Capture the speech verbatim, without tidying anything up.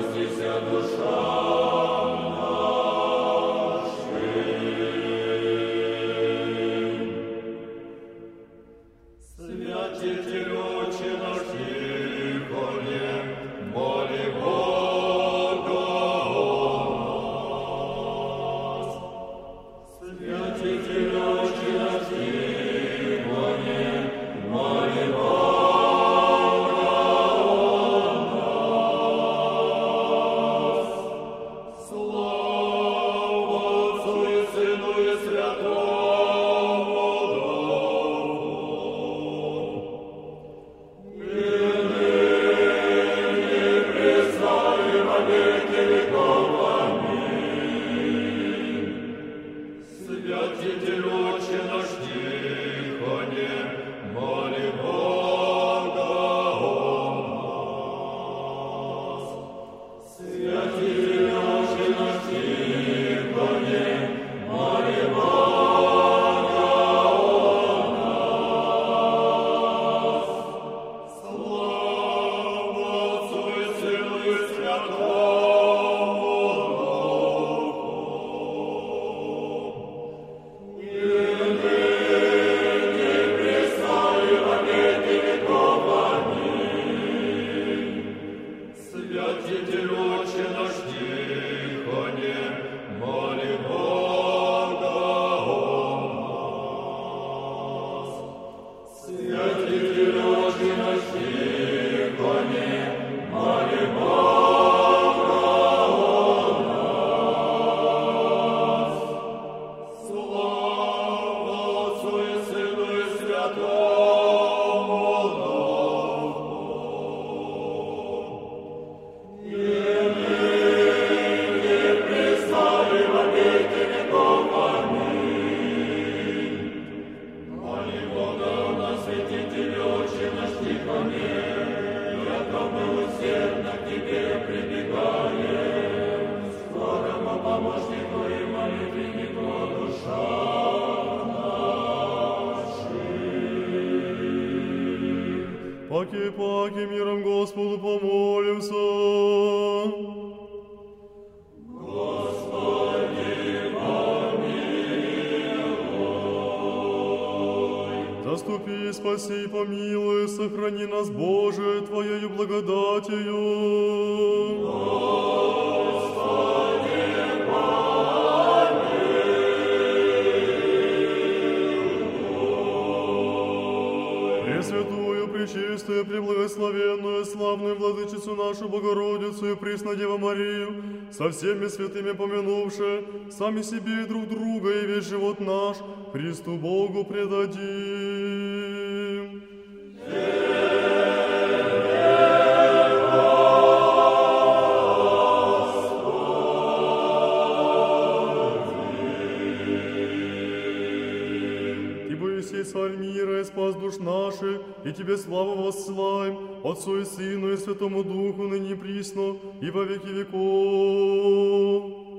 спастися душам нашим. Святитель Отче наш Тихоне, моли Бога о нас. Святитель Отче наш Тихоне, моли Бога о нас. Слава Отцу и Сыну и Святому Духу, и ныне пресно и во веки веков. Аминь. Святитель Отче наш Тихоне, моли Бога о нас. Святитель Отче наш Тихоне, моли Бога о нас. Слава Отцу и Сыну и Святому Духу, и ныне пресно и во веки веков. Аминь. Святитель Отче наш Тихоне, моли Бога о нас. Святитель Отче наш Тихоне, моли Бога о нас. Слава Отцу и Сыну и Святому Духу, и ныне пресно и во веки веков. Аминь. Моли Бога о нас, святитель Отче наш Тихоне, яко мы усердно к Тебе прибегаем, скорому помощнику и молитвеннику душам нашим. Паки-паки, миром Господу помолимся. Заступи, спаси, помилуй, сохрани нас, Боже, Твоею благодатью. Пресвятую, пречистую, преблагословенную, славную Владычицу нашу Богородицу и Преснодеву Марию, со всеми святыми помянувши, сами себе и друг друга и весь живот наш Христу Богу предадим. Сей царь мира и спас душ наших, и Тебе славу воссылаем, Отцу и Сыну и Святому Духу, ныне и присно, и во веки веков.